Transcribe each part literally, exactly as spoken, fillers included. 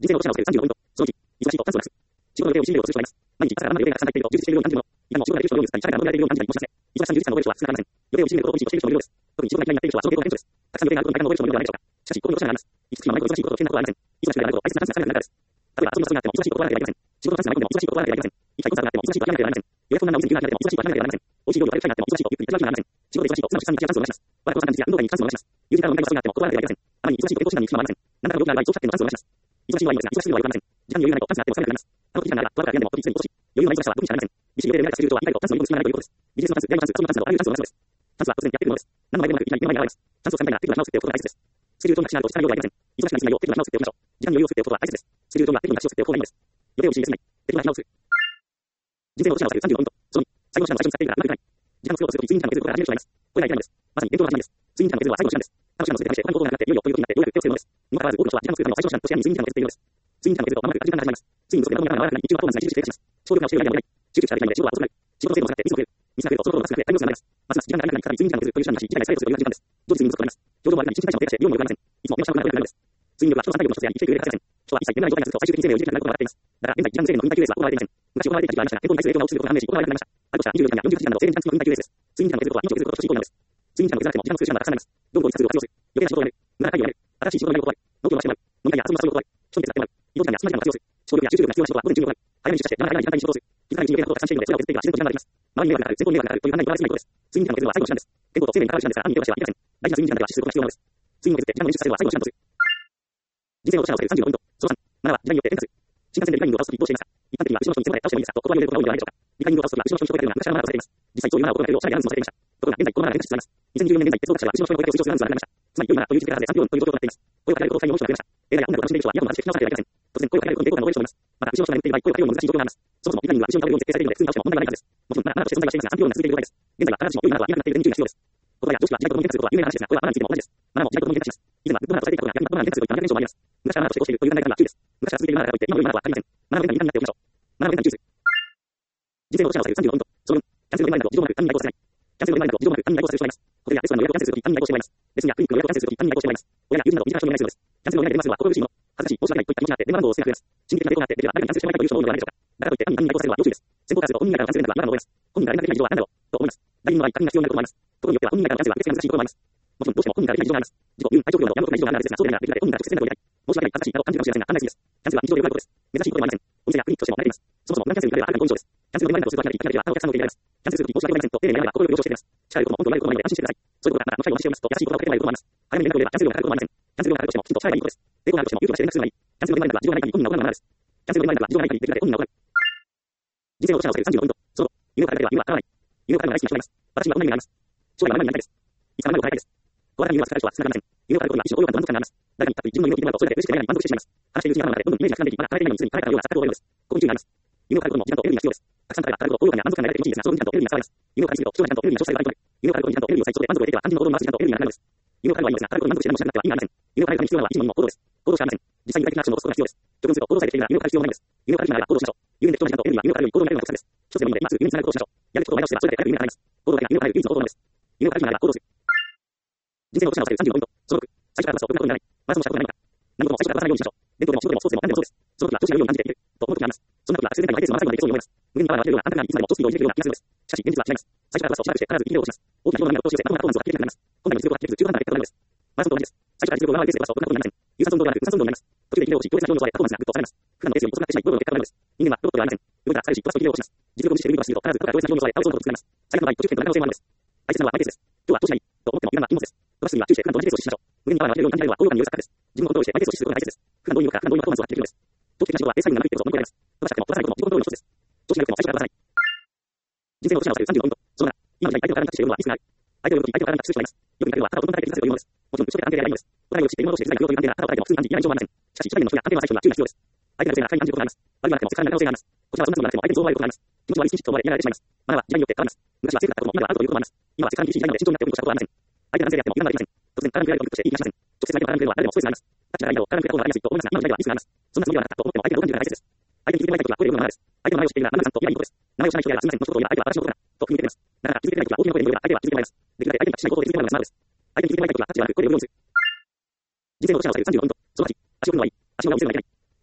人生のロシアをされるさんじゅうごポイント。そのいち、忙しいと酸素をなくす。仕事の予定を心理を通してもらいます。毎日朝から生の予定が重なっていると充実しているように感じるもの。いかにも仕事ができる人のように社会が求められているように感じたりもしますね。忙しさに充実感の覚える人は少なくありません。予定を心理を通していることを意識している人のようです。特に仕事が嫌いになっている人はその予定を仕事が嫌いになっている人は仕事が嫌いになっている人はたくさん予定があることに悩むのではないでしょうか。しかし、こういうロシアがあります。いつしか毎日忙しいことを決めたことはありません。忙しくなること、大切なチャンスがなくなるからです。例えば、遊びの遊びがあっても忙しいことはなければいけません。仕事のチャンスがなくても忙しいことはなければいけません。一回コンサートがあっても忙しいことはなければいけません。予約困難なお店に行くがあっても忙しいことはなければいけません。美味しい料理を食べる機会があっても忙しいことゆっくりいただくがありません。仕事で忙しいと、妻の出産にチャンスを逃します。我が子さんや運動会にチャンスを逃します。友人からの連絡があっても断られてはいけません。あまりに忙しいと健康診断に行く暇もありません。何らかの病気があれば一応借金のチャンスを逃します。忙しいのはいいのですが、忙しすぎるのは良くありません。時間に余裕がないとチャンスがあっても疲れてくなります。あの時間があれば、どこからでも時にすでに欲しい。余裕のない忙しさは特に知られません。ビジネス予定で未来がする人は理解とチャンスの余裕の隙間がないということです。ビジネスのチャンス、出会いのチャンス、遊びのチャンスなどあらゆるチャンスを逃すのです。チャンスは突然やってくるものです。何の迷いもなくいきなり目の前に現れます。チャンスを掴みたいな、テクニックな力をつけておくことが大切です。スケジュールとなくしないと時間の余裕がありません。忙しくなりすぎないようテクニックな力をつけておきましょう。時間に余裕を作っておくことは大切です。スケジュールとなくテクニックな力をつけておく方がいいのです。予定をしにすぎない。テクニックな力をつけ人生のロシアをされるさんじゅうごポイント。そのに、最後の手段の最初に使っているからうまくいかない。時間を作ろうとするとき、睡眠時間を削ることが始める人がいます。これがいけないのです。まさに伝統の始まりです。睡眠時間を削るのは最後の手段です。他の手段をすべてして他に行動がなくなっていよいよということになってようやく手をつけるのです。にもかかわらず多くの人は時間を作るための最初の手段として睡眠時間を削っているのです。睡眠時間を削ると間もなく時間が始まります。睡眠不足で頭が柔らかくなり、日中はパフォーマンスが著しく低下します。省力な教えがいらない。集中力ができないので仕事は遅くなる。仕事の精度を下がってミスを増える。ミスが増えるとそのことが少なくてタイムロスが生まれます。ますます時間が長くなり、さらに睡眠時間が削るという手段なし、次回再生する余裕が時間です。常時睡眠不足となります。表情も悪くなり、一日対処の低下して業務も良くなりません。いつも目の下を向かないと良くなるのです。睡眠力は人の作業の一つであり、生きていく上で欠かせません。人は一切眠れない状態が続くと最終的に人生の有意義なくなることが分かっています。だから現在、時間無制限の運動級レースは行われていません。昔行われていた時期がありましたが、健康に対する影響が大きいことが判明し、行われなくなりました。あるとしたにじゅうよじかんやよんじゅうはちじかんなど制限時間付きの運動級レースです。睡眠時間を削ることは命を削ることと等しい行為なのです。睡眠時間を削らなくても時間の作る手段がたくさんあります。道具を一冊するを活用する。余計な仕事をやめる。無駄な会議をやめる。新しい仕事の内容を断る。農業をしてもらう。飲み会や遊びの遊びを断る。人に手伝ってもらう。移動時間や隙間時間を活用する。省力や集中力が必要な仕事は午前中に行う。早めに出社して、山が入らない時間帯に仕事をする。気づかないうちに余計なことをたくさんしているので、それを削っていけば自然と時間ができます。周りに迷惑がかかる、前方に迷惑がかかるという判断にこだわりすぎないことです。睡眠時間を削るのは最後の手段です。健康と生命に関わる手段ですから、暗に手を出してはいけません。大事な睡眠時間だけは死することが必要なのです。睡眠を削って時間を捻出させるのは最後の手段とする。人生のロシアをされるさんじゅうごポイント。そのさん、マナーは時間によって変化する。新幹線でリカイニングを倒すときどうしていますか。一般的には後ろの人に背中で倒してもいいですが、と心が揺れることが多いのではないでしょうか。リカイニングを倒すときは後ろの人に人を超えるような昔からのマナーとされています。実際そういうマナーを行っているを社内でアナウンスもされていました。ところが現在このマナーが変化しつつあります。にせんじゅうよねん現在、鉄道各社は後ろの人に超えて推奨するアナウンスがなくなりました。つまり良いマナーという位置づけから外れさんびょうよんという状況となっています。映画や音楽を楽しんでいる人はイヤホンを外して聞き直さなければいけません。と当然、こういう会話を経験している人はイヤホンを外して聞き直さなければいけません。声をかけられることに抵抗感を覚える人もいます。また、後ろの人が眠っている場合、声をかけられることに難しい状況があります。そもそもリカイニングは後ろの人が眠るように設定されているので、普通に倒しても問題がないからです。もちろん、マナーとして存在はしていますが、さんびょうよんが続いている場合です。現在は必ずしも良いマナーとは言えなくなっている点に注意が必要です。言葉や常識は時代とともに変化することは有名な話ですが、これはマナーについても同じです。マナーも時代とともに変化します。以前はグッドマナーとされていたことが逆にバッドマナーに変化するといったマナー現象もあります。昔からマナーとしてこうしているという考え方は注意です。昔から続いているマナーだからといって今の良いマナーはありません。マナーの変化に敏感になっておきましょう。マナーの変化に注意する。人生のロシアをされるさんじゅうごポイント。そのよん、キャンセルのリマインダーと自動マーク単に代行させない。キャンセルのリマインダーと自動マーク単に代行させてしまいます。ホテルやレストランの予約をキャンセルするとき単に代行してしまいます。レッスンやクリニックの予約をキャンセルするとき単に代行してしまいます。親や友人など身近な人にお願いするのです。キャンセルのリマインダーで電話するのは心苦しいもの。恥ずかしい、申し訳ないといった気持ちがあって電話番号を忘れが増えます。心理的な抵抗があってできれば誰かにキャンセルしてもらいたいという人も多いのではないでしょうか。だからといって単に単に代行させるのは要注意です。先方からすると本人以外からのキャンセル連絡は今の思います。本人が連絡できない事情は何だろうと思います。第二の場合、確認が必要になることもあります。ところによっては本人以外からのキャンセルは受け付けが難しいこともあります。もちろんどうしても本人からできない事情があります。自己、運、体調不良などやむことない事情があるのですが、そうでないならできるだけ本人から直接連絡を入れない。申し訳ない、恥ずかしいなど感じるかもしれませんが、案内すぎです。キャンセルは日常でよくあることです。珍しいことでもありません。お店やクリニックとしても慣れています。そもそも無断キャンセルに至ればあるかのご印象です。キャンセルのリマインダーをするときなりいきなりは他のお客さんの受け入れられます。キャンセルするとき申し訳ございませんと丁寧に謝れば心よく了承してくれます。近いことも本当に悪いこともないので安心してください。そういうことがまた後最後の話をますと優しい言葉をかけてないこともあります。早めに連絡を入れればキャンセル料がかかることもありません。キャンセル料がかかるとしてもきちんと支払えばいいことです。抵抗があるとしても勇気を出して連絡するのがいい。キャンセルのリマインダーは事情がない限り本人が行うものです。キャンセルのリマインダーは事情がない限りできるだけ本人が行う。人生のロシアをされるさんじゅうごポイント。その夢を叶えれば夢は叶わない。夢を叶えるのが大好きな人がいます。私にはこんな夢があります。将来は何になりたいです。いつかの夢を叶えたいです。壊れた夢を作られる人は少なくありません。夢を叶えることには一種の高揚感と満足感があります。誰かに立って自分の夢を聞いてもらうとそれだけ嬉しくて願いに満足してしまいます。話しているうちに頭の中でどんどんイメージが膨らんでいき、まだ叶えていないのにすでに叶えたような錯覚を覚えるのです。ここに注意があります。夢を叶えることも時間とエネルギーが必要です。たくさん叶えば叶えるほど高揚感や満足感が得られて気持ちいいですが、その分時間とエネルギーが使われます。夢を叶えすぎると貴重な時間とエネルギーが消費される場合に夢を叶えることに時間とエネルギーを割いて満足を得ては肝心の行動に回す時間とエネルギーがなくなるのです。夢を叶えるはいいのですが、叶えることに満足して何もしなくなっては意味がありません。夢を叶えるために必要なのは一の意味も行動です。行動しかありません。実際に具体的なアクションを起こすことが必要です。直分すると行動さえできているなら夢を叶える必要はないのです。夢を叶えるなら行動しましょう。有念で貴重な時間とエネルギーは夢を叶えるより行動になるのが特徴です。一つでもいいので、今すぐ夢につながることをしましょう。やることを前倒しではそれだけ早く夢が叶います。行動だけが夢を叶える唯一の行動なのです。夢を叶えるなら行動する。人生のロシアをされるさんじゅうごポイント。そのろく、最初から話すと僕のことにならない。マラソンをしたことがないのか。何事も最初から話さないようにしましょう。伝統でも仕事でもスポーツでも何でもそうです。その時は調子が良いように感じていると思う時があります。そんな時は必然的に相手数を回さないでいけそうに思います。無限にパワーが溢れるような安定感にいつまでも長スピードを入れているような気がするのです。しかし現実は違います。最初から話をしなくして必ず息切れを起こします。大きな規模の波が押し寄せ、まともなパフォーマンスを発揮できなくなります。本来の実力を発揮できず中途半端な結果となるのです。マラソンと同じです。最初から実力を上回るペースで飛ばすと僕のことになりません。有酸素運動ではなく無酸素運動になります。途中で息切れをし、強烈な気温の上でパフォーマンスがぐっと下がります。普段のペースより遅くなってしまい、ゴールの結果となるのです。人間はロボットではありません。動きが疲れるし、飛ばすと息切れを起こします。実力を無視して運動をすると必ずどこか強烈な気温の上で倒れそうなことを作られます。最悪の場合、途中経過の可能性もあるのです。大切なのはマイペースです。今日は調子がいいと思っても油断は禁物です。飛ばすには注意して普段と同じペースを実施しましょう。無限にパワーが溢れるように感じられるのは高揚感による錯覚です。自分のコントロールしてマイペースを実施することが大切です。普段どういうのか、普段どういうパフォーマンスを発揮できるのです。長期的な仕事はペース配分が長いってことを乗り越えられます。飛ばしたくても飛ばさないことも自己コントロールの一つです。調子が良くても最初から飛ばさない。人生のロシアをされるさんじゅうごポイント。そのなな、今の時代相手を体にタッチしているのはリスクがある。相手を呼ぶとき相手を体にタッチする人がいます。よく見かけるのはただ音の体で気づかせるというものです。もちろん、打ち解けた安定ではないのです。お互いを知って今のとしてデザインが不要という安定がただを叩いても普通に感じ嫌な印象はありません。しかし、一人の人や安定の最初には注意が必要です。相手の女性が仮に感じることがあります。悪い悪くてもセクハラになる可能性があります。こちらはそんなつもりなくても相手にそう思われることがあります。気持ち悪いスキンシップと思われ嫌がられてしまいます。マナーは時代によって変わります。昔はセーフだったことも今はアウトということもあります。今はセクハラに厳しい時代なので慎重になっておくことしたことはありません。相手が男性であっても油断ができません。突然体の暗いをクリックしていい気がしません。直接相手の体の暗いは誰でもストレスがあります。タッチがないなど体の暗いことがありやすいと思いますが、今の時代はリスクがあります。そんなつもりではなかったと思っても相手の動きが大切です。相手に気づいてもらいたいときはこれでよくのマナーです。相手の名前を知っているなら何々さんと言えばいいことです。名前を知らない人であればすみません、このことを言えば相手は私のことだと気に入っています。だから気づいてないときは大きな声で言えば相手は気づいてもらいます。できるだけ相手にタッチしないことを気づいてもらうのがスマートです。相手に気づいてもらいたいときはタッチではなくこれでよくのする。人生のロシアをされるさんじゅうごポイント。そのはち、足を組むのはいい。足を裏を見せるのはいけない。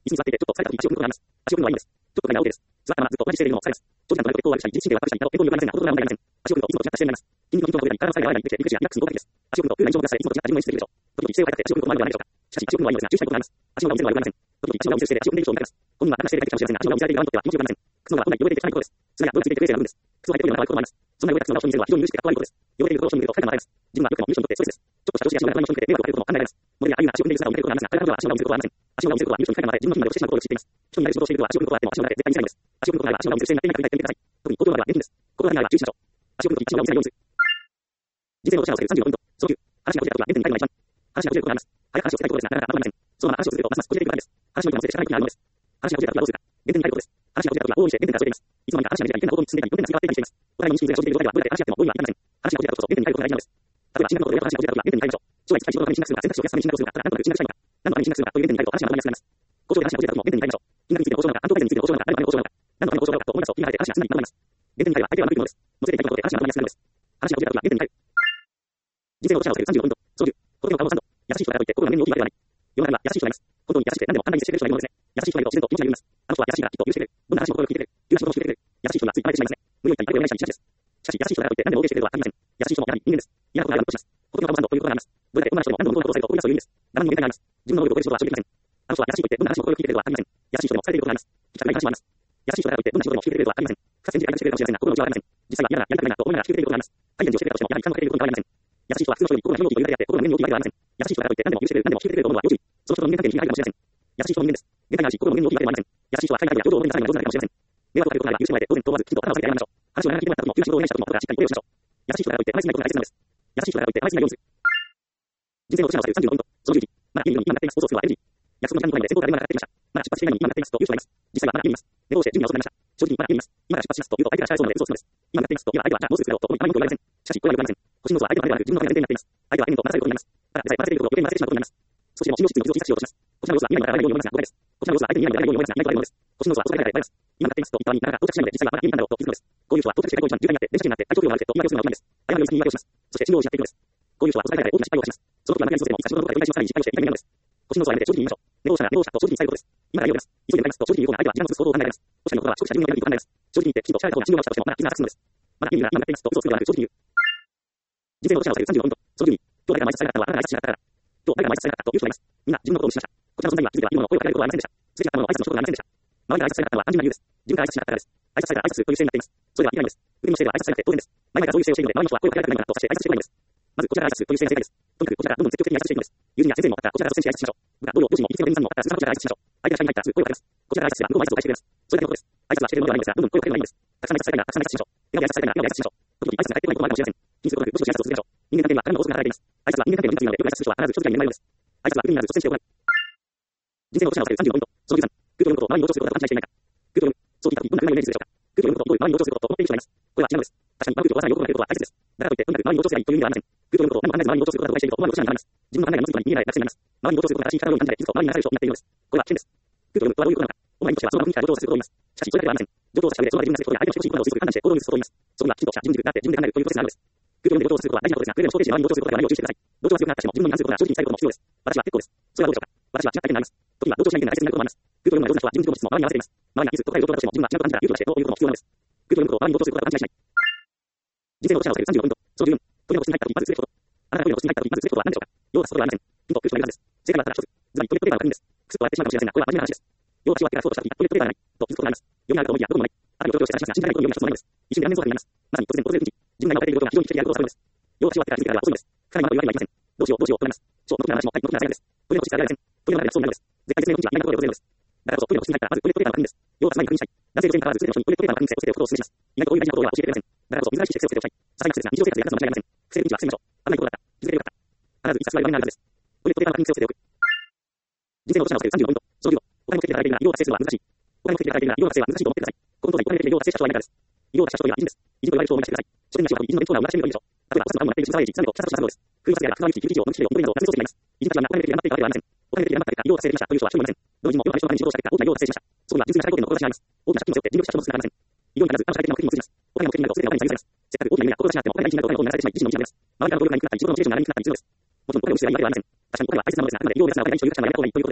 椅子に座っていて、ちょっと疲れた時、足を組むことがあります。足を組むのはいいのです。ちょっとがいいです。座ったままずっと同じ姿勢でいるのを疲れます。長時間となると血行が悪くしたり、自律神経が悪くしたり、など健康に良くないので、などとなら問題ありません。足を組むといつもと違った姿勢になります。筋肉の筋肉の部位が体の疲れがない、リフレッシュやリラックスに効果的です。足を組むと、普段異常が出したり、いつもと違った自分の意識できるでしょう。時々姿勢を変えて足を組むこともあるのではないでしょうか。しかし、足を組むのはいいのですが、注意したいことがあります。足をが見せるのは良くありません。時々足をが見せる姿勢で足を踏んでいる人を見かけます。本人は楽な姿勢で書いてかもしれませんが、足をが見せられている側にとっては気持ちよくありません。靴のが本来汚れていて汚いことです。砂や泥がついていて不衛生な部分です。靴を履いているような可愛いこともあります。そんな汚れた靴の場所を見せるのは非常に許して怖いことです。汚れているところを人に見ると疲れが流れます。自分はよくもミッションにとってストレスです。ちょっとした常識や仕事が人に見て迷惑をかけることも考えられます。モデルやああいうな足を踏んでいる姿を見せることがありますが、彼らは足をが見せることはありません。足をが見せることはミッションに疲れが流れ、自分の筋肉でしてしまうことを知っています。人になる仕事をしている人は足を踏むことがあっても足をがれ絶対に見せないのです。足を踏むことがあれば足をが見せる姿勢になっていないか振り返ってみてください。特に高等までは厳禁です。高等までは注意しましょう。足を踏むとき足をが見せないようにする。人生の落ち葉を避けるさんじゅうごポイント。早急。話がこじれた時は原点に帰るのが一番。話がこじれることがあります。早く話をつけたいことですが、なかなかまとまりません。そのまま話を続けるとますますこじれていくからです。話の意図も捨ててしかない気になるのです。話がこじれた時はどうするか。原点に帰ることです。話がこじれた時は往々にして原点からそれています。いつの間にか話が短い変なことに進んでいたり、よん点が過ぎていたりしています。お互いに認識が生じている状態では、どれだけ話し合っても大いには至りません。話がこじれたことこそ原点に帰ることが大事なのです。例えば、新学のことで話がこじれた時は原点に帰りましょう。将来使い仕事のために進学するのか、選択肢を増やすために進学をするのか、ただ何となく進学したいのか、何のために進学するのかという原点に帰ると話がまとまりやすくなります。工場で話がこじれた時も原点に帰りましょう。金額についての交渉なのか、担当改善についての交渉なのか、何のための交渉なのか、何のための交渉なのかと思い出すと、気になれて話が進んだりまとまります。原点に帰れば相手はうまくいくものです。もつれていたことで話がまとまりやすくなるのです。話がこじれた時は原点に帰る。人生の落ち葉を避けるさんじゅうごポイント。操縦。言葉の顔をさん度。優しい人だからといって心が目に大きいわけではない。世の中には優しい人がいます。本当に優しくて何でも簡単にしてくれる人がいるのですね。優しい人がいると自然と気持ちが緩みます。あの人は優しいからきっと許してくれる。どんな話も心を聞いてくれる。急な仕事もしてくれる。優しい人にはつい甘えてしまいますね。無理を言ったり相手をないしにしがちです。しかし優しい人だからといって何でも OK してくれるとは限りません。優しい人もやはり人間です。嫌なことがあればどうします。言葉の顔をさん度ということがあります。どれだけ女の人でも何度も女の人をされると追い出すという意味です。我慢の限界があります。自分の能力を超える仕事は正直できません。あの人は優しいと言ってどんな話も心を聞いてくれるとは限りません。優しい人でも疲れていることがあります。聞きたくない話もあります。優しい人だからといってどんな仕事でも聞いてくれるとは限りません。二つ返事で解決してくれるかもしれませんが、心の内はありません。実際は嫌だな、やりたくないなと思いながら聞いてくれることがあります。改善をしてくれたとしても、やはり負担をかけていることに変わりません。優しい人は普通の人に心が広いというだけであって、心が目に大きいわけではありません。優しい人だからといって何でも許してくれる、何でも聞いてくれると思うのは要注意。その人の人間関係に被害がかもしれません。優しい人の人間です。限界があるし、心の目に大きいわけではありません。優しい人は海外や共同の人間さらには上手なだけかもしれません。迷惑をかけることがあれば許してもらえて、当然と問わずきちんと頭を下げて謝りましょう。話を長く聞いてもらった時も、急な仕事を依頼した時も、後からしっかりお礼をしましょう。優しい人だからといって甘えすぎないことが大切なのです。優しい人だからといって甘えすぎないようにする。人生の落ち葉を避けるさんじゅうごポイント。そのじゅうに。まだ家にいるのに今向かっています。放送するのは エルジー。約束の時間に前で先方から連絡がかかってきました。まだ出発していないのに今向かっていますと言う人がいます。実際はまだ家にいます。寝坊して準備が遅くなりました。正直にまだ家にいます。今から出発しますと言うと相手が控えそうなので嘘をつくのです。今向かっていますと言えば相手はじゃあもうすぐ着くだろうと思い前に文句を言われません。しかしこれはよくありません。星の像は相手の前ではなく自分の前で前提になっています。相手は相手にと待たせることになります。ただでさえ待たせていることを余計に待たせてしまうことになります。少しでも心の質の傷を小さくしようとします。こちらの様子は未来に当たらないように思いますが誤解です。こちらの様子は相手に未来に当たらないように思いますが意外と悪いものです。星の像は遅くなります。今向かっていますと言ったのになかなか到着しないので実際はまだ家にいたんだろうと気づくのです。こういう人は到着してからごじかん渋滞になって電車券になって体調不良が悪くてと言い訳をするのが大人です。謝るように言い訳をします。そして信号を失っていくのです。こういう人は遅くなり大きな失敗をします。その時は何やりそうでもいざ仕事のことで繰り返しをさらに失敗をして痛みになるのです。星の像はやめて正直に言いましょう。寝坊したら寝坊したと正直に伝えることです。今から家を出ます。急いで向かいますと正直に言う方が相手は時間を潰す行動を考えられます。星の言葉は少しした自分のエネルギーを考えます。正直に言ってきちんと力を信用がしたとしてもまだ傷がつくのです。まだ家にいるなら今向かっていますと嘘をつくのではなく正直に言う。人生の落ち葉を避けるさんじゅうごポイント。そのじゅうに。今日誰が埋設されたのはあなたが挨拶しなかったから。今日誰が埋設されたという人がいます。みんな自分のことを無視しました。こちらの存在には気づいては今の声をかけることはありませんでした。すれ違ったものを挨拶の仕事がありませんでした。周りが挨拶されなかったのは単純な理由です。自分が挨拶しなかったからです。挨拶されたら挨拶するという姿勢になっています。それでは意味ないです。振りの姿勢では挨拶されなくて当然です。前々からそういう姿勢をしているので、周りの人は声をかけられたくないのだと察して挨拶してこないのです。まずこちらが挨拶するという姿勢が正解です。とにかくこちらがどんどん積極的に挨拶していくのです。友人や先生にもまたこちらが率先して挨拶しましょう。部下、同僚、上司も、いつも弁護士さんもまた数々こちらが挨拶しましょう。相手が下に入ったらすぐ声をかけます。こちらが挨拶すれば向こうも挨拶を返してくれます。それだけのことです。挨拶はしているのではないのですが、どんどん声をかければいいのです。たくさん挨拶されたいならたくさん挨拶しましょう。笑顔で挨拶されたいなら笑顔で挨拶しましょう。時々挨拶が返ってこないこともあるかもしれません。気にすることなく、どしどし挨拶を続けましょう。人間関係には体の法則が働いています。挨拶は人間関係の命なので、よく挨拶する人は必ず長時間に眠れないのです。挨拶は不利にならず率先して行う。人生の落ち葉を避けるさんじゅうごポイント。そのじゅうさん。空気を読むことを周りに同調することが勘違いしていないか。空気を読む。そう聞いた時、どんな考えをイメージするでしょうか。空気を読むことを周りに同調することと思っている人がいます。これは違うのです。確かに、空気をわざわざ喜ばれることは大切です。だからといって、とにかく周りに同調すればいいという意味ではありません。空気を読むことを何も考えず周りに同調することが誤解していると思われることになります。自分の考えが無つに見えない落選になります。周りに同調することが正しい力を感じて気づくと周りに流される人になっているのです。これは危険です。空気を読むとはどういうことなのか。お前にとしてはその場に来た上等させることを言います。しかし、それだけではありません。上等させた上でその場で自分がすることが相手のしてほしいことを推測判断して行動に移すことを言います。そこにはきちんとした自分軸があって自分で考えるというプロセスがあるのです。空気を読んで上等させることは大事なことですが、くれぐれも想定し周りに同調することがないよう注意してください。同調が強くなっても自分の何することが正直に伝えることも必要です。私は結構です。それはどうでしょうか。私は違った意見になります。時には同調しない意見が大切になることもあります。空気を読むのが上手な人は自分軸の質も周りに合わせています。周りが気づくとかいう状態としても自分が違うと感じたら勇気を出してということも必要なのです。空気を読むことを周りに同調することが勘違いしない。人生の落ち葉を避けるさんじゅうごポイント。そのじゅうよん。トイレの個室に入った時まず連れること。あなたがトイレの個室に入った時まず連れることは何でしょうか。用を足すことではありません。ヒント、空気は言うはずです。正解はただ一つ。つまりトイレットペーパーの確認です。くすっと笑ってしまうかもしれませんが、これは真面目な話です。用を足を開けたらそうとした時、トイレットペーパーがないと気づくことがあります。世にあると思いやどこもない。あるよと強調して話しますが、信じられないことを読み出すこともないのです。一瞬で断然そうかになります。まさに突然突然うんち。自分が今分かっていることが非常に危険であることを悟るのです。用を足を開けたら気づくからは遅いのです。かなりまだ言われてはいません。どうしようどうしようとなります。そう、の時の話もはい、の時の話です。トイレの個室でありません。トイレの中ではそうなるのです。絶対絶命のうんちは今のところで訪れるのです。だからこそトイレの個室に入ったらまずトイレットペーパーの確認です。用を足前に確認したい。男性女性に関わらず全ての人にトイレットペーパーの確認をしておくことをお勧めします。意外とこういう大事なことを親は教えてくれません。だからこそ珍しい施設をしておきたい。些細な施設が日常生活で役立つのは間違いありません。不正うんちは防ぎましょう。危ないことだった。気づけてよかった。必ずいつかそれは言われないはずです。トイレットペーパーの確認をしておく。人生の落ち葉を避けるさんじゅうごポイント。そのじゅうご。お金目的で働いているが、医療を達成するのは難しい。お金目的で働いているが、医療を達成は難しいと思ってください。この当時、お金目的で医療を達成した人はいないからです。医療を達成した人というのは偉人です。偉人と言われる人を思い出してください。書店なしは偉人の弁当なを無駄してみるといいでしょう。例えば、お札の青を持っている渋沢栄一、津波と北里さんです。空輸発であれば、福沢諭吉、久喜一郎、野口英世、本当になどを達成しています。偉人たちは皆お金目的で頑張っていたわけではありません。お金目的で頑張った結果、医療を達成できましたという人は一人もいません。どの偉人も世のある人のために仕事をした結果、大きな医療を達成しました。そこには純粋な社会貢献の志があります。大きな借金を背負って尽力した人の姿がありません。医療に必ず他の社会的な目的にも移ります。お金の目的になると全てがお金に下げされます。せっかく大きな夢や志があっても、お金が一になるとお金のことに流されてしまい、自身の道になります。周りからの努力が憎くなったり、仕事のモチベーションが上がりにくくなったりするのです。もちろんこれを無視するわけではありません。確かにお金は大切なものですが、あくまで医療を目指す中で医療を目指すのがいないということです。自分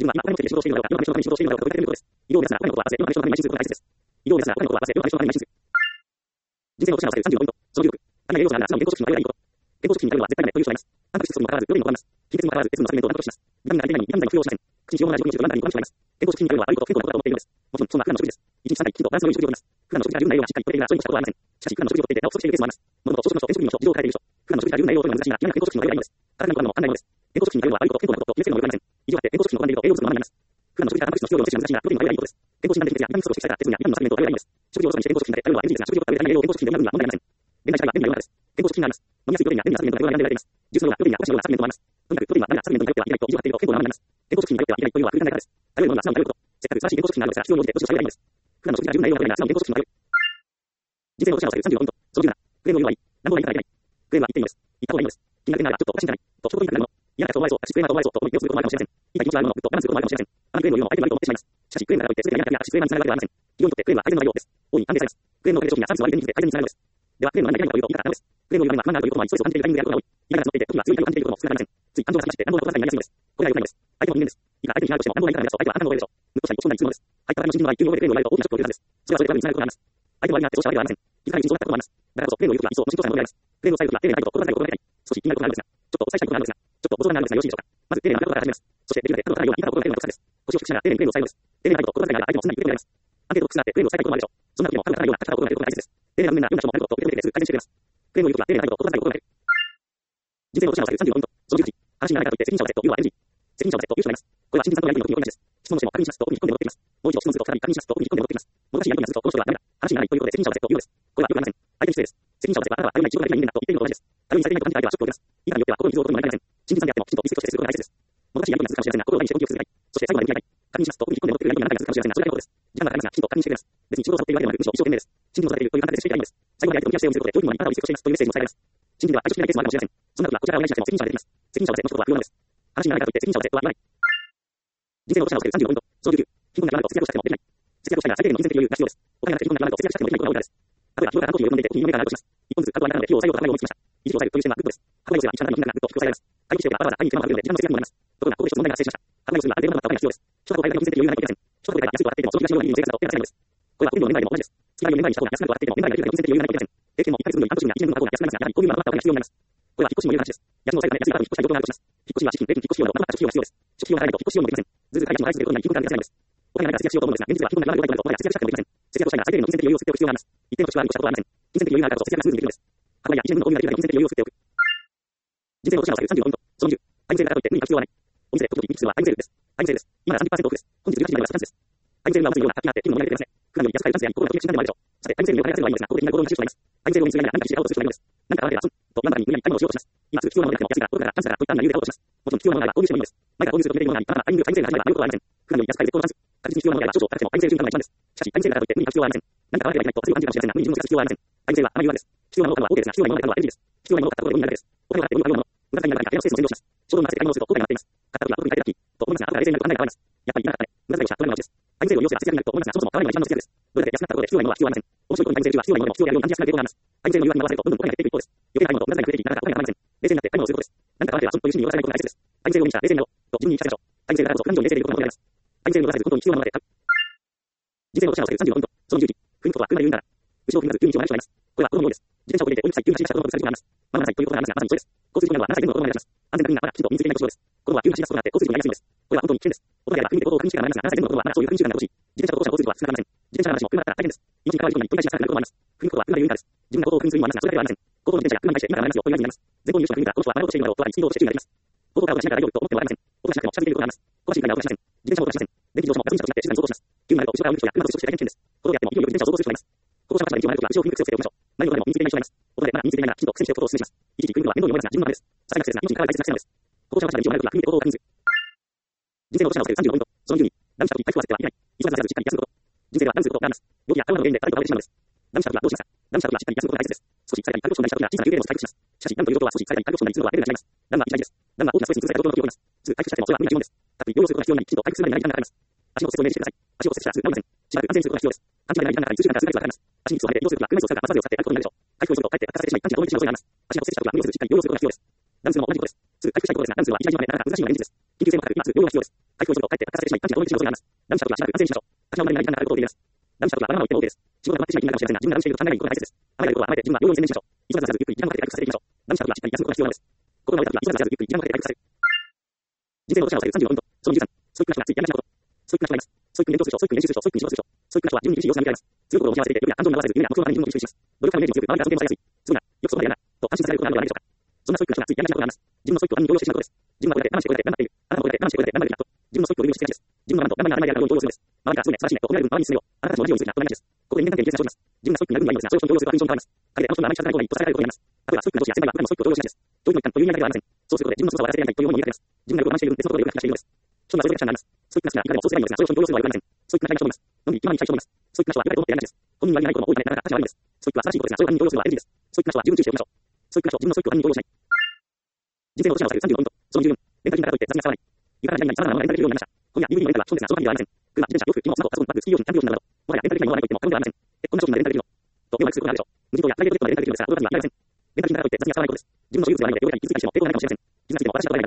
は今、これについて仕事をしているのか、今、仕事をしているのか、ということです。移動ですが、これのことは、今、仕事の進出、これ大切です。移動ですが、これのことは、今、仕事の進出。人生の力をさせるさんじゅうごポイント。その記録。あなたが栄養素があるなら、素直に健康食品を食べればいいこと。健康食品に食べるのは絶対にという人がいます。タンパク質不足にもかかわらず、料理にも困ります。貧血にもかかわらず、鉄分のサプリメントを何とかします。ビタミンが足りないのに、ビタミン剤も服用しません。口に塩のない自分の自分のランダムに困ります。健康食品に食べるのは悪いこと、不健康なことだと思っているのです。もちろん、そんな普段の食事です。一日三回きちんとバランスの良い食事をとります。普段の食事が十分な栄養がしっかりとれているなら、そういうことはありません。しかし、普段の食事をとっていて、なお不足しているケースもあります。もともと朝食の人、転職人の人、自動を変えている人。普段の食事が十分な栄養をとるのが難しいなら、今健康食品を食べればいいのです。体のことなのも分かんないのです。健康食品に食べるのは悪いこと、不健康なことと決めつけるのもよくありません。以上あって、健康食品を拒んでいると栄養不足のままになります。普段の食事がタンパク質の必要量の摂取が難しいなら、プロテインを食べればいいことです。健康診断で貧血やビタミン不足を指摘された鉄分やビタミンのサプリメントを食べればいいのです。食事をおろそかにして健康食品だけ食べるのは エヌジー ですが、食事を食べるだけの栄養を健康食品で補うのは問題ありません。現代社会は便利な世の中です。健康食品があります。飲みやすいプロテインや便利なサプリメントが選んでいられます。ジュースのようなプロテインやお菓子のようなサプリメントもあります。とにかくプロテインはダメなサプリメントに頼ってはいけないと意地を張っていると健康なままになります。健康食品に頼ってはいけないというのは空間大会です。食べるものは素直に食べること。せっかく素晴らしい健康食品があるのですが、必要に応じて補助してあげればいいのです。普段の食事が十分な栄養が取れないなら素直に健康食品を食べる。人生の落ち者をさせるさんじゅうごポイント。そのじゅうなな。クレームを言うのはいい。乱暴な言い方はいけない。クレームは言っていいのです。言った方がいいのです。気になっていないならちょっとおかしいんじゃない。と、食後になるもの。嫌なことを思われそう。しかしクレームが思われそう。と思い手をすることもあるかもしれません。いい気持ちがあるものをぐっと我慢することもあるかもしれません。あまりクレームを言うのも相手の悪いと思ってしまいます。しかしクレームだからといって全てが嫌な客やしクレームにつながるわけではありません。企業にとってクレームは改善の材料です。大いに歓迎されます。クレームの受ける商品やサービスは相手に気づいて改善につながるのです。では、クレームの何がいけないかというと、言い方がです。クレームを言うのには不満があるということもあり、ストレスを感じているタイミングであることが多い。言い方が募っていて、時には強い怒りを感じていることも少なくありません。つい感情が先走って乱暴な言葉になりやすいのです。これが良くないのです。相手も人間です。いくら相手に非難としても乱暴な言い方になると相手はあなたの覚えるでしょう。むっとしたりそんなにするのです。相手は誰も信じのない急に覚えてクレームを言われると大きなショックを受けるはずです。それはそれで悪につながることがあります。相手の悪いなってそうしたわけではありません。気づかない人にそうなったこともあります。だからこそ、クレームを言うときは一層もしんどさが戻りあります。クレームを伝えるときは丁寧な態度と心がけないことを心がけない。少し気になることがあるのですが、ちょっとお伝えしたいことがあるのですが、ちょっとご相談があるのですがよろしいでしょうか。まず丁寧な態度から始めます。そしてできるだけ角が立たないように言い方を心がけるのが大切です。腰を低くしながら丁寧にクレームを伝えるのです。丁寧な態度と心がけない相手もすんなり言うクレームをやります。ある程度複雑なってクレームを伝えたいこともあるでしょう。そんな時でも角が立たないような角を心がけることが大切です。丁寧な無念なような人もあることを受け止めてすぐ改善してくれます。クレームを言うときは丁寧な態度と心がけることを心がける。人生の落ち者をさせるさんじゅうごポイント。そのじゅういち。話にならないからといって責任者を出せというのは エヌジー。責任者を出せという人がいます。これは新人さんとのやり取りの時に同じです。質問をしても確認しますと奥に引っ込んで戻ってきます。もう一度質問するとさらに確認しますと奥に引っ込んで戻ってきます。もどかしいやり取りがするとこの人はダメだ。話にならないということで責任者を出せというのです。これはよくありません。相手に失礼です。責任者を出せばあなたは頼りない仕事ができない人間だと言っているのと同じです。頼りにされていないと感じた相手はショックを受けます。言い方によっては心に傷を負うことにもなりかねません。新人さんであってもきちんとリスペクトしてすることが大切です。もどかしいやり取りが続くかもしれませんが、心を前にして動きを続けたい。そして最後まで動きを続けたい。そして最後まで続けたい。確認しますと奥に引っ込んで戻ってくるだけでいいのです。時間がかかりますが、きちんと確認してくれます。別に仕事をサボっているわけでもなく、むしろ一生懸命です。新人を育てているという感覚でしていたらいいのです。最後まで相手と向き合う姿勢を見せることで、良いものにあなたをリスペクトしていますというメッセージも伝えられます。新人では相手としないケースもあるかもしれません。そんな時はこちらがお願いしなくても責任者を出てきます。責任者を出せの一言は不要なのです。話にならないからといって責任者を出せとは言わない。人生の落ち者をさせるさんじゅうごポイント。そのじゅうきゅう。貧困があると節約をしたくてもできない。節約をしたいなら最低限の金銭的余裕が必要です。お金がなくて貧困があると節約したくてもできないことが多いからです。例えば、日頃から韓国を喜んでいて、特に夢があるとします。一本ずつカードはなくなので、費用を最後から最後を見つけました。維持を抑えるという視点はグッドです。ハワイロスが一番の金額がグッと引き押さえられます。会議していればわざわざ会議に手間をかけるので時間の節約にもなります。ところが、ここで一つ問題が発生しました。ハワイロスにはある程度のお金が必要です。所得を変えるだけの金銭的余裕がないといけません。所得を変えた安く払っていても、その気がしようにいい生活が送れませんのです。これは個人の年代でも同じです。月がよねんまえにした方が安く払っていても、年代がいくらか金銭的余裕がないといけません。平均もいっかげつぶりに半年分やいちねんぶんの過去が安くなりますが、やはりこういうのはまたお金が必要になります。これは引っ越しも言う話です。家賃を抑えるため安い価格に引っ越したいことがあるとします。引っ越しは資金、礼金、引っ越し費用などまとまった初期費用が必要です。初期費用が払えないと引っ越し費用もできません。ずるずる会議を返すということに金額が出せないのです。お金がないから節約しようと思うのですが、現実は貧困が言わないとお金が節約したくてもできません。節約をしたいなら最低限の金銭的余裕を作っておく必要があります。一定の土地はあるとしたことはありません。金銭的余裕があるからこそ節約がスムーズにできるのです。ハワイやいちねんぶんの購入ができるだけの金銭的余裕を作っておく。人生の落ち者をさせるさんじゅうごポイント。そのじゅう。タイムセールだからといって無理に買う必要はない。お店で時々日数はタイムセールです。タイムセールです。今ならさんじゅっパーセントオフです。本日じゅうはちじまではチャンスです。タイムセールがまずいような活気があって気分も盛り上げてくれますね。普段より安く買えるチャンスや心が取りやすくなるでしょう。さて、タイムセールにお金が出せばいいのですが、ここで気になる行動に走る人がいます。タイムセールを見つけながら何かして買おうとする人がいるのです。何か買われたら損と何かに無理やり買い物をしようとします。今すぐ必要なものだけでも安いから、これからチャンスだからといったあんな理由で買おうとします。もちろん必要なものがあれば購入してもいいのです。前から購入すると決めているものがあり、ただタイミングタイムセールが始まれば買うことはありません。普段より安く買える絶好のチャンス。確実に必要なものがあれば少々高くてもタイムセール順番が一番です。しかしタイムセールだからといって無理に買う必要はありません。何か買わなければいけないとすぐ感じるかもしれませんが、無理に自分をせかす必要はありません。タイムセールはあまり言わないです。必要なものを買うのは OK ですが、必要ないものを買うのは エヌジー です。必要ないものを買ったことで無理になるだけです。お金を払って無理に買うもの。無駄になるから部屋のスペースを占領します。衝動になって買い物をすると後悔が待っています。買った時は特に買いたいと思いますが、後から冷静になると考えが変わります。やっぱりいらなかったね。無駄遣いをした隣の話です。タイムセールを利用すれば節約になると思いますが、そもそも買わないのが一番の節約です。どれだけ安くなったところで必要ないものは必要ありません。面白いことにタイムセール中は必要ないものも必要であるように感じやすくなる傾向があります。タイムセールの誘惑に合わせるとどんどんお金が減っていく一方です。余計な買い物と無駄遣いが増えていき、なかなかお金が貯まりません。冷静になって買い物をすることです。何か買われては損という心に言わされないことが大切です。タイムセールを見に来たら冷静になろうと自分に言い聞かせましょう。タイムセールだからこそ感情に冷静でいることが求められます。タイムセールを逃さず本当に必要なもので買う。人生の落ち者をさせるさんじゅうごポイント。そのじゅういち。踏むことは車で言うなら。後ろを踏まず急に道を迷う人がいます。これは子供のようです。自転車をこげて追い越したり急に走り出した子供とぶつかる事があります。守らなさいということがありますが、まさにそうです。交通事故などはななさい前後の子供がいらっしゃいます。安全な国がまだきちんと身につけていないところです。子供は急に走り出すことがあって交通事故になりやすいのです。これは本当に危険です。大人であれば踏みで行動を確認してからなりますが、ななさい前後の子供はまだそういう確認習慣が欲しい。自転車と歩行者の交通事故は少なくありません。自転車の話も車だったら大変です。命に関わる事故に取り返しやすくなることもあります。踏みことは車で言うならです。自分が行動を確認するにもありますが、それだけではありません。行動の自転車が車に対して今からマイナスよという合図になります。前方にいる人が踏みからこの人は前を落としているのだろうとはスピードを落として注意ができます。行動から音がしながら大丈夫と思ってもありません。音がしなくても近づいていることがあります。小走り以外は音がしません。自転車も音がしません。電気自動車もガソリン車と違って静かに走行します。急になると後ろから追う人や車と接触して大変危険です。歩道であっても勢いよく自転車を走行する人がいます。歩行者が道を迷うときは後ろを踏み癖をつけておきましょう。何事でも身につけていない人がいます。音でまだ身につけていないならきちんと苦戦しておくことをお勧めします。一時踏むことは面倒に思いますが自分のためです。ささいなストレスが命に関わる大切な癖なのです。歩行者が道を迷うときは踏みで行動を確認する。人生の落ち者をさせるさんじゅうごポイント。そのじゅうに。ダウンしたとき回復はせてはいけない。急がず焦らずしっかり休むこと。人生ではダウンすることがあります。病気やコロナの原因で体力が折れてしまうのです。ダウンしたときはどうしますか。ダウンしたときはしっかり休むことが大切です。少し疲れたり体力をしたりしたときは小さな休憩でも回復します。しかしダウンということは少し疲れたり体力をしたりするのはレベルが違います。ダウンは大事です。ダウンは大きなストレスに崩されたことの記憶をます。すぐ回復したくてもそれは無理な呪文です。たっぷり療養することが必要なのにきちんと回復するまでに何時間がかかります。足の骨折を明示してください。足を骨折したらすぐ治りません。しばらく安静にすることが必要です。勘違いがない時間がかかり数時間から数ヶ月かかります。足に靴を履いて移動するときは車椅子を使うかマッサージを使って回復をになるでしょう。回復をするとかえって悪化させてしまい完治が遠のいてしまう恐れがあります。足が骨折したときは無理をせずしっかり療養することが必要です。ダウンするのも同じことです。すぐ回復したいことですが、ダウンするは痛い時までなかなか崩しには現実です。緊急性も高く、今すぐ療養が必要です。 回復をすると、帰って発火されてしまい、探知が攻撃しまう恐れがあります。ラムシャーとはしばらく安静にしましょう。発射の前に何かがあることを言います。ラムシャーとはバナナを言っても OK です。仕事が終わってしまい、今かもしれませんが、自分がラムしていると考えないことが大切です。甘えることは甘えて、自分は療養に専念しましょう。急がずせずゆっくり時間をかけて回復させていきましょう。ラムシャーとはしっかり休むことが必要なのです。心が折れた時は急がずせずゆっくり時間をかけて回復させる。人生の落とし穴をされるさんじゅうごポイント。そのじゅうさん、ストイックな人がついてやりがちなこと。ストイックな人がいます。ストイックに勉強する人、ストイックに練習する人、ストイックに仕事する人、ストイックな人は自分に厳しい要素が向き合います。強い心を持ち合わせていて、無理な感情に合わせず、夢や目標のために自分を注意します。努力家のイメージも強く、周りが尊敬もされやすい。すごいな、よくそこまでやるな、と安心させられることがあるのではないでしょうか。そんなストイックな人がついてやりがちなことがあります。自分のストイックを他人に強要してしまうことです。自分はこうやって我慢してこうやって頑張っている。あなたもこうやって我慢してこうやって頑張っているなと。自分のストイックを利用してやりがちです。自分の我慢と我慢に当たり前であるように強要するのです。周りがすごいね、素晴らしいねと褒められる分、周りに進めよう。あなたたちも同じようにするなと同じです。ここで人間関係に計算しております。自分がストイックになる分にはいいのですが、それを人に強要すると悪印象に変わります。彼であの人があまり近づかない方がいいとされられることになります。例えばストイックな上司や先輩は普段のストイックを強要しないです。教育の一環という意味だけではありません。そうすることで自分の素を笑わせてやりたいという思いに抱きます。自分がよく我慢している別のことでよく話しているのです。人はそれぞれ者になります。ストイックな人には怒りもそうすればいいのですが、それを人に強要するのは良くありません。ストイックな人が人を思います。のみ一番に近い人を思います。ストイックな人は良かれと思ってやらないです。本人は言わないことも多いため、なかなか価値が悪いんです。ストイックは正しいことですが、それを他人に強要するのは エヌジー です。ストイックな人は自分注意しておきましょう。ストイックな人、自分のストイックを他人に強要しない。人生の落とし穴をされるさんじゅうごポイント。そのじゅうよん、レンタル品からといって雑に扱わない。床から何々様々なものがレンタルできるようになりました。今夜 ディーブイディー のレンタルは基本的なその他にではありません。車、自転車、洋服、リモコン、スマホ、パソコン、バッグ、水道品、キャンプ用品など、もはやレンタルできるものはないと言っても過言ではありません。結婚の商品がレンタルできるのは、どうでもよいことであると言っても過言ではありません。どうでもよい都合があるでしょう。無人島やプライベートブックまでレンタルできるのですが、オーダーになっていることです。自分の所有物がレンタルできるのですが、オーダーにはありません。結婚の所有物がレンタルできるのは、自分の所有物がないので、よりはいい技術がしても抵抗がないかもしれません。自分の所有物がないので、どういうはいい技術かと思いますが、実際には私はないなどと思いますが、実際はあります。レンタル料金は今までやりたいことを思い出すな。実際はあります。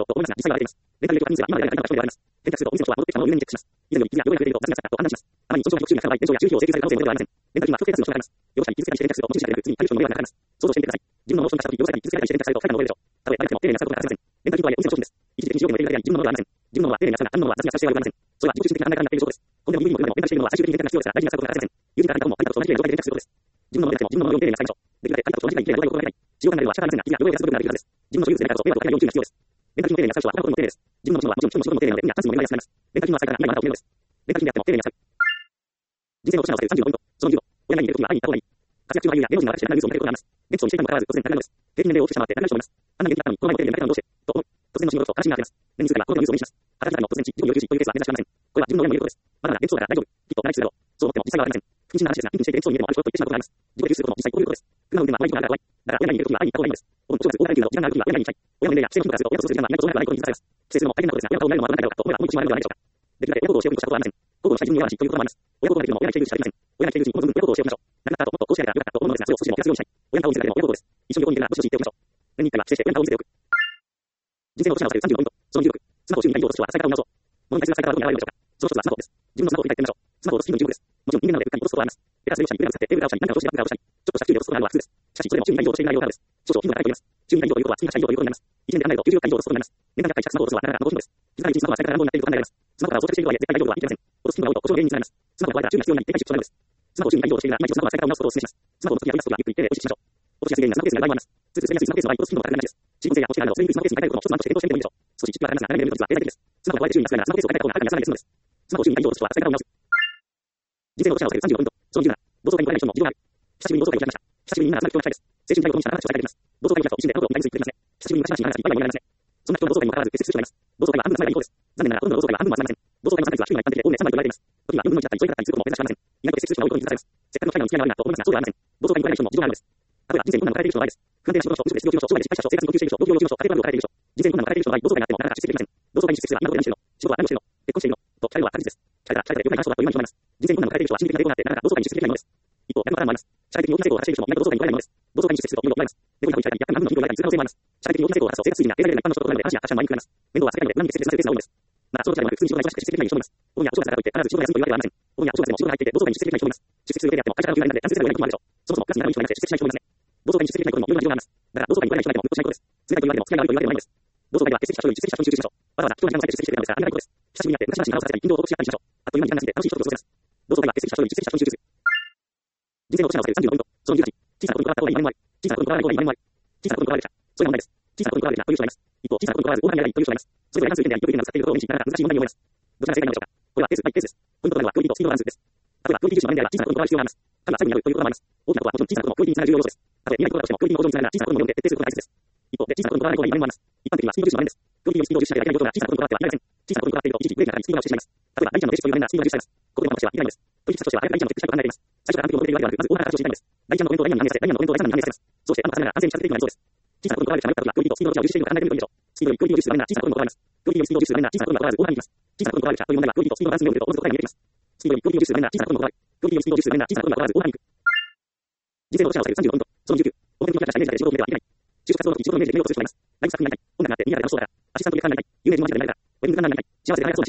以前より技術が良いというより技術が良いというより技術が良いです。以前より技術が良いというより技術が良いです。レンタル料金は今までやりたいことを思い出すな。あまりに上昇が低い価格が相手に上昇が低い価格が可能性もありません。レンタルには不特定数の障害があります。容赦に傷つけたりしてレンタルすると、もちろんしている別に対象の上がないです。想像してみてください。自分のモーションがした時、容赦に傷つけたりしてレンタルされると不快感を覚えるでしょう。たとえ誰でも丁寧に扱うことが欠かせません。レンタル品とはいえ、お店の商品です。一時的に使用権の入れ替えに自分のものではありません。自分のものは丁寧に扱うが、他人のものは雑に扱う必要がありません。それは自己中心的な考え方になっている証拠です。コンビニにもレンタルしているものは最終的にレンタルが必要ですが、大事に扱うことが欠かせません。友人から借りた本も借りたことと同じくらいの状態でレンタルすることです。自分のものであっても自分のものを丁寧に扱いましょう。できるだけ借りたことと同じくらい丁寧な状態を心がけたい。使用感が出るのは仕方ありませんが、いずれは汚れがすることができるはずです。自分の所有物であることを迷惑をかけないように注意が必要です。レンタル品を丁寧に扱う人は他のことにも丁寧です。自分のものはもちろん人の仕事も丁寧なので、意味やチャンスも目が安くなります。レンタル品の扱い方が今のあなたを決めるのです。レンタル品であっても丁寧に扱う。人生の落とし穴をされるさんじゅうごポイント。そのじゅうご、親が家にいるときは会いに行った方がいい。活躍中の俳優や芸能人が私で長いニュースを見ることがあります。現地をしていたにもかかわらず突然亡くなるのです。平均年齢を大きく下回って亡くなる人もいます。あんなに元気だったのに、この前もテレビで泣いたのどうしてと思う。突然の死に驚くと悲しみがあります。年に数回はコロナのニュースを目にします。働き方も突然地、自分を要求し、というケースは珍しくありません。これは自分の親も言うことです。まだまだ元気そうだから大丈夫。きっと長生きするだろう。そう思っても実際はありません。不謹慎な話ですが、ピンチしていて元気そうに見えてもある人と言ってしまうことがあります。自己で許すことも実際こういうことです。不安運転は怖いことがあるから怖い。だから親が家にいるときは会いに行った方がいいのです。お正月、大型連休など時間があるときは親が家に行きたい。親の年齢や帰省の日とかすると親と過ごす時間が意外と少ないことはないことに気づかれます。帰省するのも大変なことですが、親と会うのも危ないだろうかと思えば思い越しもあるのではないでしょうか。できるだけ親孝行をしようとしたことはありません。孝行のしたい自分に弱々しいということもあります。親孝行ができるのも親が生きているしかできません。親が生きているうちにこの分親孝行をしておきましょう。亡くなった後もっとこうしてやればよかったと思うのですが、それを少しでも減らすようにしたい。親の顔を見せられるのも親孝行です。一緒に旅行に行けるならどしどし言っておきましょう。年にいっかいは帰省して親の顔を見せておく。人生の落とし穴をされるさんじゅうごポイント。そのじゅうろく、スマホを周囲にいた人を落とす人は朝い方を見直そう。物に対する朝い方はどこに現れるでしょうか。その一つはスマホです。自分のスマホを振り返ってみましょう。スマホを落とす気分の十分です。もちろん人間なのでうっかり落とすことはあります。ベタスで容赦に腕がぶつかってテーブルが落ちたり、何か落としてバッグが落ちたり、ちょっとした注意で落とすことがあるのは普通です。しかし、それでも周囲にいた人を落としている内容があるのです。少々頻度が高いと言います。周囲にいた人ということは次がしたい人ということになります。いちねんで考えるときゅうじゅうかい以上落とすことになります。年間ひゃっかい近くスマホを落とすのはなかなかのことです。気づかないうちにスマホは最から乱暴になっていることが考えられます。スマホから装着しているとはいえ、絶対大丈夫とは言い切れません。落とす頻度が多いと故障の原因につながります。スマホを壊れたら注意が必要になり、撤回し失敗することになるのです。スマホを周囲にいた人を落としているなら、今一度スマホは最から直すことをお勧めします。スマホを持つときや取り出すときはゆっくり丁寧にお意識しましょう。落としやすい原因やスマホケースがいろいろあります。つつ滑りやすいスマホケースの場合、落とす頻度が高くなりがちです。シリコン製や保湿などをそれにくいスマホケースに変えたいことも一つの案として検討してみてもいいでしょう。少し実費はかかりますが、長めに見るときは例外的です。スマホを壊れて周囲に出すなら、スマホケースを変えたい方がはるかに安らないで済むのです。スマホを周囲にいた人を落とす人は最から直す。人生の落とし穴をされるさんじゅうごポイント。そのじゅうなな、同窓会に来られない人も事情がある。久しぶりに同窓会を開きました。久しぶりにみんなが集まる人が来たいです。青春時代を共にした話を再開できます。同窓会に来た人、一瞬であのことをみんなについてくれますね。久しぶりに昔話に話すいっぱいは盛り上がりますね。そんな人の同窓会にもかかわらず欠席する人がいます。同窓会は半分の参加がいい方です。残念ながらほとんどの同窓会は半分も集まりません。同窓会の参加率はきゅうわり一般的でおおむねさんわりと言われています。時にはよんぶんのいちだったりちょいだったりすることも珍しくありません。意外と欠席する人が多いことに気づかれます。せっかくの機会なのに付き合いが悪いなと思いますが、そうではありません。同窓会に来られない人も事情があるのです。例えば人生に困難を抱えている人の場合です。不安定な仕事の人、無職で失業中の人、将来で失敗した人、生活に困窮している人、病気を要求の人、家庭トラブルを抱えている人、人生に困難を抱えている人の場合、同窓会にあってもなかなか出席できません。同窓会に出席すれば今どこで何してるの、仕事は何をしてるの、結婚しているのと聞かれるのは確実です。聞かれたら聞かれたでよくない話そうだという今に決まります。人生に困難を抱えている人は心理的な抵抗があってなかなか同窓会に出席できないのです。一方、逆のパターンもあります。社会的に大きな成功を果たしている人も意外と同窓会に来られないのです。同窓会に出席すると頻度を取られます。猫に声を聞いたり、逆に半分の頻度を言われたりする可能性もあります。社会的に大きな成功を果たすと生活水準や経済レベルが一般の人と比べて話や話し合いも前に来ます。面倒は避けないので無難に欠席させるケースが多いのです。また、その時代もなく普通に仕事が忙しくて出席できない人もいます。主にはお正月だからといって必ず仕事が休むというわけではありません。主にはお正月でも仕事が入っていて同窓会に出席できない人もいます。出席する予定であっても会社からの急な連絡でキャンセルせざるを得ないこともあるでしょう。そもそもクラスに仲のいい人がいなくて出席しない人もいますね。同窓会に出席できないことにもいろいろな事情があります。だから同窓会に来られない人がいても不しないことです。辛いと言われても付き合いが悪いと言われてもないのです。同窓会では欠席した人より出席した人に集中しましょう。わざわざ人の時間を割いて出席してくれたのですが、ありがたいことです。久しぶりに会って昔話に話をさせたり、頻度を報告し合ったりしましょう。あっという間に時間が過ぎて楽しいひとときを過ごせます。同窓会では欠席した人より出席した人に集中する。人生の落とし穴をされるさんじゅうごポイント。そのじゅうはち、小さなことにこだわった方がいい場合もある。小さなことにこだわらない方がいい場合もある。小さなことにこだわるべきだ。それが問題です。小さなことにこだわるべきだという人がいます。一方、小さなことにこだわらず大幅にやらないという人がいます。それぞれ関数点であり、よく意見がぶつかっていることを認識しながら難しい問題に思います。どちらが正解なのでしょうか。これはケースバイケースです。ポイントとなるのはクオリティとスピードのバランスです。例えば、クオリティ重視の場面であれば小さなことにこだわる必要があります。ただ、最後になるということもあります。大きなことはもちろん小さなこともクオリティにつながる重要要素です。たとえ見えないことだとしてもクオリティの向上につながるなら小さなことの読んで徹底することが大切です。一方で、小さなことにこだわらない方がいい場面もあります。一般的にはスピード重視の場面です。クオリティよりスピードを重視しないといけないことが小さなことにこだわってはいけません。小さなことにこだわっていると一時ブレーキがかかりスピードが落ちてしまいます。例えば、大ちゃんのレシピという場面ならスピードが重視されます。ここで私は言いたいのです。取引先としては早く大ちゃんのチェックしたいと考えています。最初から完璧を求めているわけではなく、まずオーダーから話をしていたいのです。大ちゃんのコメントをダイヤに反映させ、ダイヤのコメントを大ちゃんに反映させます。そうしてあの方が安全に近づけていくのが理想です。小さなことにこだわるべきなクオリティとスピードを重視しているのか考えてみるといいでしょう。スピードよりクオリティを重視する場面なら小さなことにこだわります。クオリティよりスピードを重視する場面なら小さなことにこだわらず大幅に行きます。小さなことにこだわる者という問題はクオリティとスピードのバランスによるとおのずと答えに見えてきます。スピードよりクオリティを重視する場面なら小さなことにこだわる。クオリティよりスピードを重視する場面なら小さなことにこだわらず大幅に行く。人生の落とし穴をされるさんじゅうごポイント。そのじゅうきゅう、表向きにキャラクターイメージだけで仕事を決めてはいけない。就職活動の時、仕事のイメージでメールをする人がいます。ライフ作品になりたい。音楽があって、みんなで楽しそうだから。アシスタントで考えたい。有名人ものじゃないから。ウェディングプランナーになりたい。幸せで早そうな仕事だから。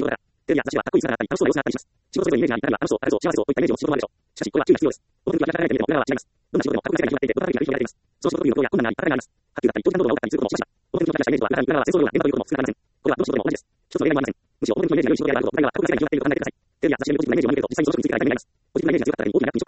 テレビや雑誌はかっこいい姿があったり、楽しそうな様子があったりします。仕事それぞれにイメージがあり、例えば楽しそう、明るそう、幸せそうといったイメージを仕事もあるでしょう。しかし、これは注意が必要です。表向きは開かれているけれど、裏側は違います。どんな仕事でも過酷な世界が決まっていて、ボタンが決まっている人がいます。その仕事というのや困難なり、戦いがあります。発給だったり、長時間労働が多かったりすることもしました。表向きのキラキラしたイメージとは裏側に裏側は戦争のような現場ということも少なくありません。これはどの仕事でも同じです。一つの例外もありません。むしろ表向きのイメージが良い仕事であると、裏側は過酷な世界が決まっていると考えてください。テレビや雑誌でポジティブなイメージを見ると、実際にその職についてが意外になります。ポジティブなイメージが強かったら大きな役にショックを受けます。イメージと全然違うんじゃないか。こんなに大変なことは知らないか。こんなに大変なんだとは知らなかった。こんなに大変なことは知らなかっただろうとは知らないです。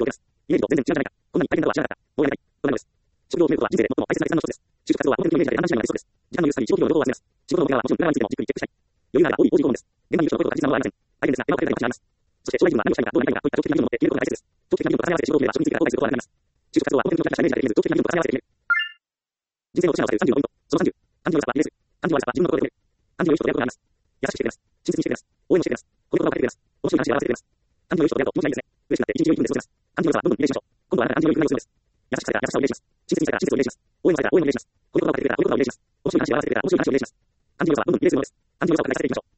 職業を見ることは人生で最も大切な人です。就職活動は表向きのイメージだけで判断しないのがベストです。時間の許す限り仕事量の労働を忘れます。仕事の裏側はもちろん裏側についてもじっくりチェックしたい。余裕があれば オービー、オージー 訪問です。現場にいる人の声とか実際のものはありません。大変ですが、現場を変えたりはしないます。そして将来自分は何をしたいのか、どうなりたいのかといった長期的なビジョンを持って決めることが大切です。長期的なビジョンと重ね合わせて仕事を決めれば、職についてが後悔することはなくなります。就職活動は表向きのキラキラしたイメージだけで見ず、長期的なビジョンと重ね合わせて決める。人生の落とし穴をされるさんじゅうごポイント。そのさんじゅう。感情の良さはイメージ。感情の悪さは自分の心で決める。感情の良い人と出会うことがあります。優しくしてくれます。親切にしてくれます。応援をしてくれます。こういう言葉をかけてくれます。面白い話を合わせてくれます。感情の良い人と出会うと気持ちがいいですね。嬉しくなって一日良い気分で過ごせます。感情の良さはどんどんイメージしましょう。今度はあなたが感情の良い気分をするんです。優しくされたら優しさをイメージします。親切にされたら親切をイメージします。応援をされたら応援をイメージします。こういう言葉をかけてくれたらこういう言葉をイメージします。面白い話を合わせてくれたら面白い話をイメージします。感情の良さを語りかけていきましょう。あなたが感情の良さを受け取った相手は温かい気持ちになります。あなたが感情の良さを受け取った相手は温かい気持ちになり、きっと次にイメージしてくれるでしょう。さて、大切なのは感情の良さではありません。ある時、感情が悪い人と出会うことがあります。ある時、感情が悪い人と出会うことがあります。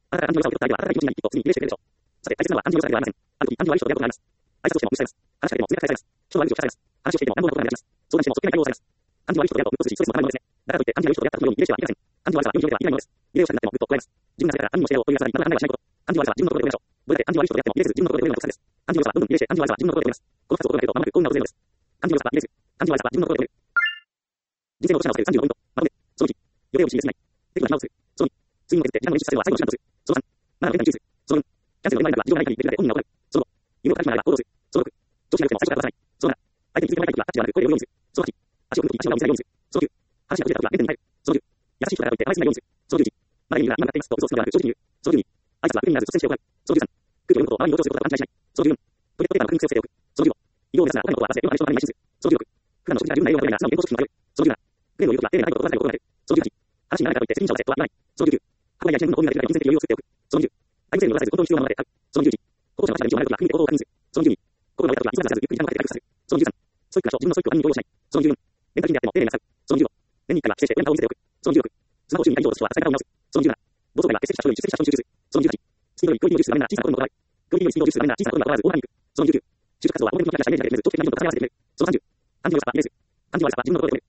挨拶をしても無視されます。話しかけても冷たく返されます。人の悪口を聞かされます。話をしていても乱暴なことが話します。相談してもそっけない対応をされます。感情が悪い人と出会うとうっとうしいストレスもたまるものですね。だからといって感情が悪い人と出会ったというようにイメージはできません。感情悪さは世の中では意外なものです。イメージをしたくなってもぐっとこらえます。自分がされたら何もしてやろうという朝にただ考えはしないこと。感情悪さは自分の心で読めましょう。どれだけ感情悪い人と出会ってもイメージせず自分の心で読むのが特徴です。感情悪さはどんどんイメージして、感情悪さは自分の心で読みます。このふたつを心がけるとまもなく幸運が訪れるのです。感情悪さはイメージ。感情悪さは自分の心で読む。人生の落とし穴をされるさんじゅうごポイント。まとめ。そのいち。予定をし入れすぎない。適度な暇を作る。そのに。睡眠を削って時間を捻出させるのは最後の手段とする。そのさん。まだのデータに注意する。そのよん。キャンセルの今になれば異常がない限りできるだけ本人が行う。そのご。夢を形になれば行動する。そのろく。調子になくても最初から出さない。そのなな。相手に気づいてもらいたいときはタッチではなく声で呼ぶようにする。そのはち。足を踏むとき足を裏を見せないようにする。そのきゅう。話が崩れたときはメンテに入る。そのじゅう。優しい人だからといって甘えすぎないようにする。そのじゅういち。まだいいが今やっていますと嘘をつくのではなく正直に言う。そのじゅうに。挨拶は不意にならず率先して行う。そのじゅうさん。空気を読むことを周りに同調することは勘違いしない。そのじゅうよん。トイレットペーパーの確認癖をつけておく。そのじゅうご。移動を目指すなら他のことは忘れ、世の中の人のために邁進する。そのじゅうろく。普段の食事が十分な栄養が取れるなら素直に健康食品を食べる。そのじゅうなな。プレーの言うことは丁寧な態度を心がけることができる。そのじゅうはち。話にならないからといって責任者を出せとは言わない。そのじゅうきゅう。箱がいちねん分のゴミが出るから優先的に余裕を作っておく。そのじゅう。相手に乗らされず本当に必要なもので買う。そのじゅういち。歩行者の足が道を迷うときは組みで行動を確認する。そのじゅうに。心が折れたときは急がさせずゆっくり時間をかけて回復させる。そのじゅうさん。ストイックな人、自分のストイックを他人に強要しない。そのじゅうよん。メンタル的にあっても丁寧になさう。そのじゅうご。年にいっかいは帰省して親の顔を見せておく。そのじゅうろく。スマホを周囲に移動する人は使い方を見直す。そのじゅうなな。同窓会は欠席した人より出席した人に集中する。そのじゅうはち。スピードよりクオリティを重視する場面なら小さなことにもこだわる。クオリティよりスピードを重視する場面なら小さなことにはこだわらず大幅に行く。そのじゅうきゅう。就職活動は表向きのキャラクターしたイメージだけで見ず長期的なビジョンと重ね合わせて決める。そのさんじゅう。感情の良さはイメージ。感情悪さは自分の心で決める。